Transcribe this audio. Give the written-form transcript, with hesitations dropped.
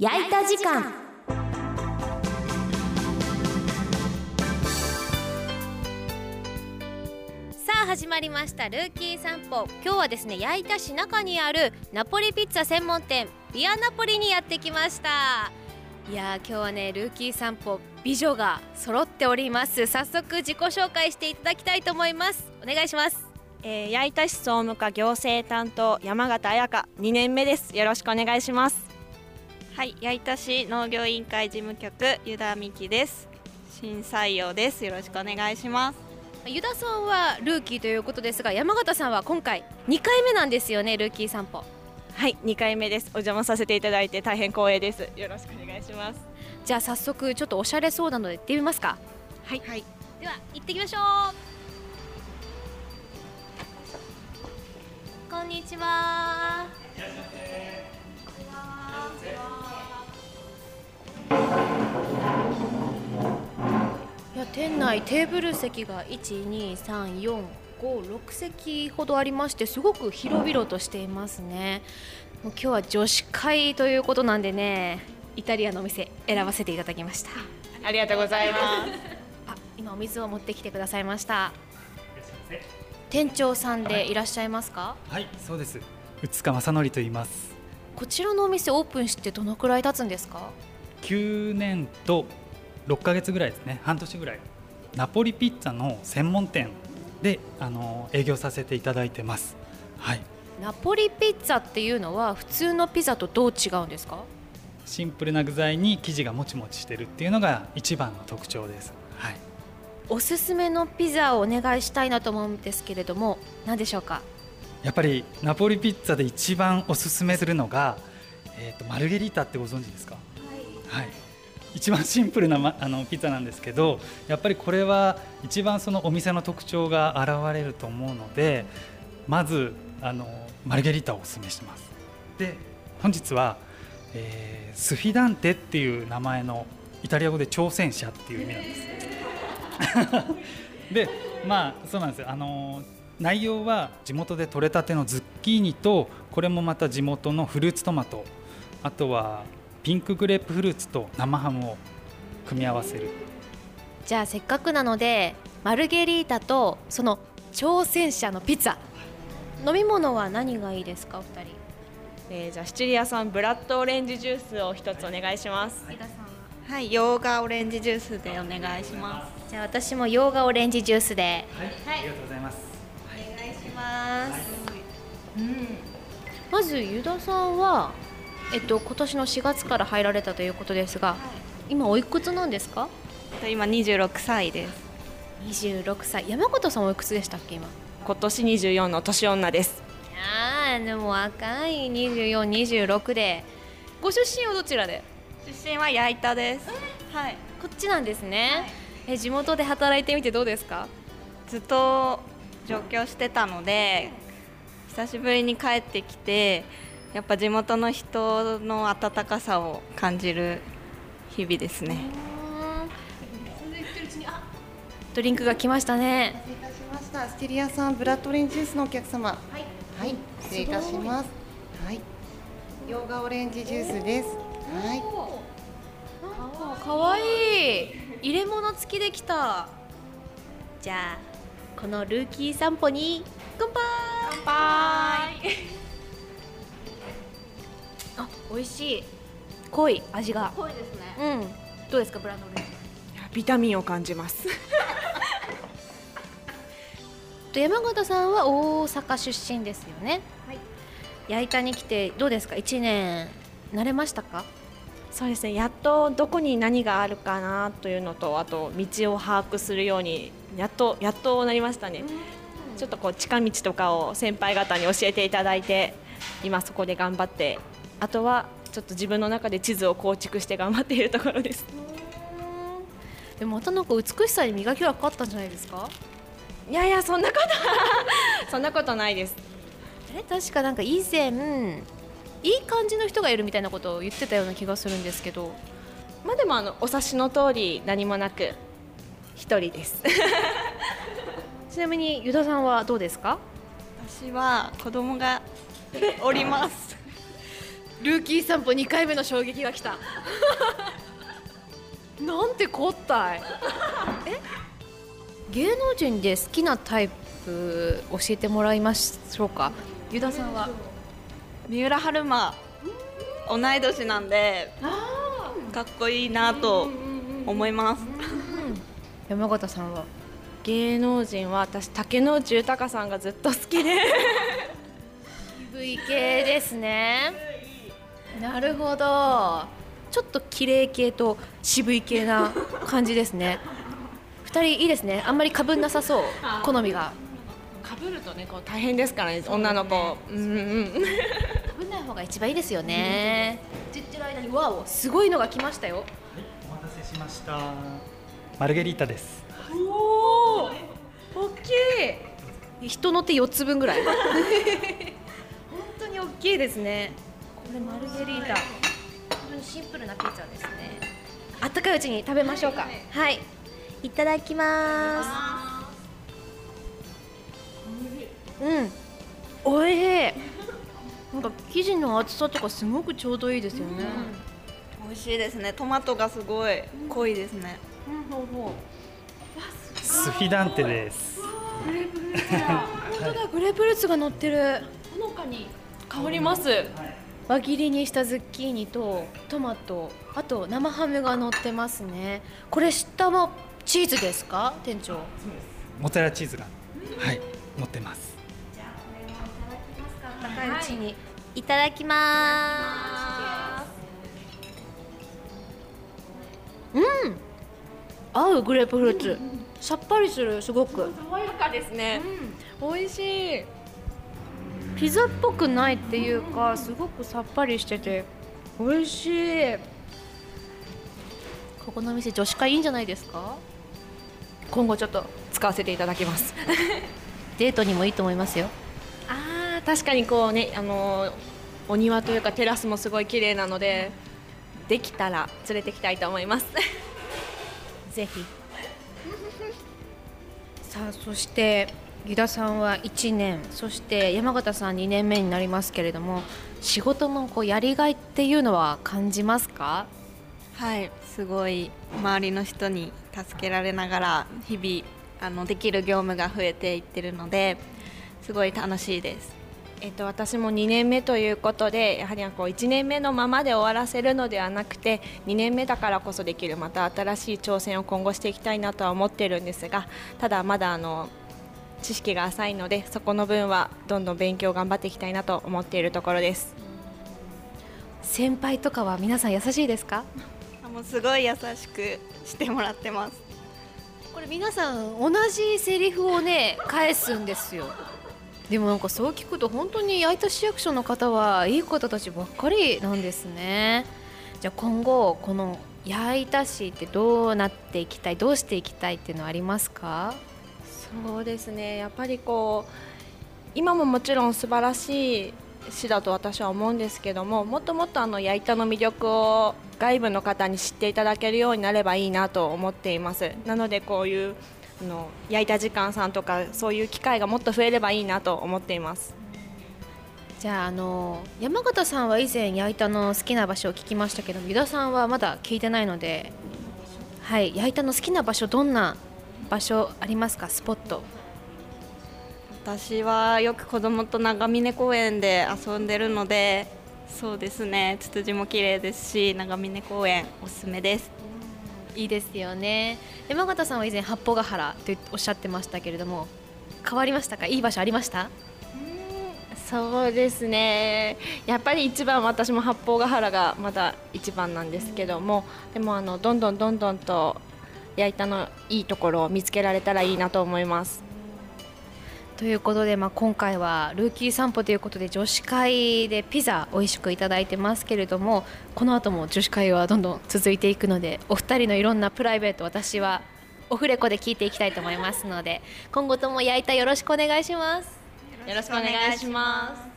焼いた時間。さあ始まりましたルーキー散歩。今日はですね、矢板市中にあるナポリピッツァ専門店ビアナポリにやってきました。いやー、今日はね、ルーキー散歩美女が揃っております。早速自己紹介していただきたいと思います。お願いします。 矢板市総務課行政担当山形彩香2年目です。よろしくお願いします。 はい、矢板市農業委員会事務局湯田美希です。新採用です。よろしくお願いします。 湯田さんはルーキーということですが、山形さんは今回2回目なんですよね、ルーキー散歩。 はい、2回目です。お邪魔させていただいて大変光栄です。よろしくお願いします。 じゃあ早速ちょっとおしゃれそうなので行ってみますか。 はい、はい、 では行ってきましょう。こんにちは。いらっしゃいませ。いや、店内テーブル席が1、2、3、4、5、6席ほどありまして、すごく広々としていますね。もう今日は女子会ということなんでね、イタリアのお店選ばせていただきました。 ありがとうございますあ、今お水を持ってきてくださいました。店長さんでいらっしゃいますか？ はい、そうです。宇塚正則と言います。 こちらのお店オープンしてどのくらい経つんですか 9年と6ヶ月ぐらいですね。半年ぐらい。ナポリピッツァの専門店で営業させていただいてます。はい。 ナポリピッツァっていうのは普通のピザとどう違うんですか？ シンプルな具材に生地がもちもちしてるっていうのが一番の特徴です。はい。 おすすめのピザをお願いしたいなと思うんですけれども、何でしょうか？ やっぱりナポリピッツァで一番おすすめするのが、マルゲリータってご存知ですか？はい。一番シンプルな、ピザなんですけど、やっぱりこれは一番そのお店の特徴が現れると思うので、まずマルゲリータをおすすめします。で、本日は、スフィダンテっていう名前のイタリア語で挑戦者っていう意味なんです。で、そうなんですよ。内容は地元で採れたてのズッキーニと、これもまた地元のフルーツトマト、あとはピンクグレープフルーツと生ハムを組み合わせる。 じゃあせっかくなのでマルゲリータとその挑戦者のピザ、飲み物は何がいいですか、お二人？ じゃあシチリア産ブラッドオレンジジュースを一つお願いします。 はい、洋画オレンジジュースでお願いします。 じゃあ私も洋画オレンジジュースで。 はい、ありがとうございます。 お願いします。まず湯田さんは今年の4月から入られたということですが、今おいくつなんですか？ 今26歳です。 26歳。山形さんおいくつでしたっけ？今年24の年女です。 でも若い。24、26で。ご出身はどちらで？ 出身は矢板です。はい。 こっちなんですね。地元で働いてみてどうですか？ ずっと上京してたので、久しぶりに帰ってきて、やっぱ地元の人の温かさを感じる日々ですね。 ドリンクが来ましたね。 失礼いたしました。ステリアさんブラッドオレンジジュースのお客様。はい、失礼いたします。はい、洋画オレンジジュースです。はかわいい。入れ物付きできた。じゃあこのルーキー散歩に乾杯。 乾杯。 あ、美味しい。濃い味が。 濃いですね。 どうですか、ブランドオレンジ？ ビタミンを感じます。 山形さんは大阪出身ですよね。 はい。 矢板に来てどうですか？1年慣れましたか？ そうですね、やっとどこに何があるかなというのと、あと道を把握するようにやっとなりましたね。ちょっとこう近道とかを先輩方に教えていただいて、今そこで頑張って、あとはちょっと自分の中で地図を構築して頑張っているところです。 でもまたなんか美しさに磨きがかかったんじゃないですか？ いやいや、そんなことないです。 確かなんか以前いい感じの人がいるみたいなことを言ってたような気がするんですけど。 でもお察しの通り何もなく一人です。 ちなみに湯田さんはどうですか？ 私は子供がおります。 ルーキー散歩2回目の衝撃が来たなんてこったい芸能人で好きなタイプ教えてもらいましょうか。ユダさんは三浦春馬、同い年なんでかっこいいなと思います。 山形さんは芸能人は私竹野内豊さんがずっと好きで渋い系ですね。なるほど、ちょっと綺麗系と渋い系な感じですね。2人いいですね。あんまり被んなさそう、好みが。 被るとねこう大変ですからね、女の子。 被んない方が一番いいですよね。言ってる間にわお、すごいのが来ましたよ。 お待たせしました。マルゲリータです。 おお、大きい。人の手4つ分ぐらい本当に大きいですね。これマルゲリータ、本当にシンプルなピザですね。あったかいうちに食べましょうか。はい、いただきます。おいしい。なんか生地の厚さとかすごくちょうどいいですよね。 美味しいですね。トマトがすごい濃いですね。 スフィダンテです。 本当だ、グレープフルーツが乗ってる。 ほのかに香ります。 輪切りにしたズッキーニとトマト、あと生ハムが乗ってますね。これ下もチーズですか、店長？ モッツァレラチーズが、はい、乗ってます。 高いうちにいただきます。合う、グレープフルーツ。さっぱりする、すごく。 爽やかですね。美味しい。 ピザっぽくないっていうか、すごくさっぱりしてて美味しい。ここの店女子会いいんじゃないですか。 今後ちょっと使わせていただきますデートにもいいと思いますよ。 確かにこうね、お庭というかテラスもすごい綺麗なので、できたら連れてきたいと思いますぜひさあ、そして湯田さんは1年、そして山形さん2年目になりますけれども、仕事のこうやりがいっていうのは感じますか？ はい、すごい周りの人に助けられながら日々できる業務が増えていってるので、すごい楽しいです。 私も2年目ということで、やはりこう1年目のままで終わらせるのではなくて、2年目だからこそできるまた新しい挑戦を今後していきたいなとは思っているんですが、ただまだ知識が浅いので、そこの分はどんどん勉強頑張っていきたいなと思っているところです。 先輩とかは皆さん優しいですか？ もうすごい優しくしてもらってます。 これ皆さん同じセリフをね返すんですよ。でもなんかそう聞くと本当に矢板市役所の方はいい方たちばっかりなんですね。じゃあ今後この矢板市ってどうなっていきたい、どうしていきたいっていうのはありますか？ そうですね、やっぱりこう今ももちろん素晴らしい市だと私は思うんですけども、もっともっと矢板の魅力を外部の方に知っていただけるようになればいいなと思っています。なのでこういう矢板時間さんとかそういう機会がもっと増えればいいなと思っています。 じゃあ山形さんは以前矢板の好きな場所を聞きましたけど、湯田さんはまだ聞いてないので、はい、矢板の好きな場所、どんな場所ありますか？スポット。 私はよく子供と長峰公園で遊んでるので、そうですね、ツツジも綺麗ですし、長峰公園おすすめです。 いいですよね。山形さんは以前八方ヶ原とおっしゃってましたけれども、変わりましたか？いい場所ありました？ そうですね、やっぱり一番私も八方ヶ原がまだ一番なんですけども、でもどんどんと矢板のいいところを見つけられたらいいなと思います。 ということで、今回はルーキー散歩ということで女子会でピザ美味しくいただいてますけれども、この後も女子会はどんどん続いていくので、お二人のいろんなプライベート、私はオフレコで聞いていきたいと思いますので、今後とも矢板よろしくお願いします。 よろしくお願いします。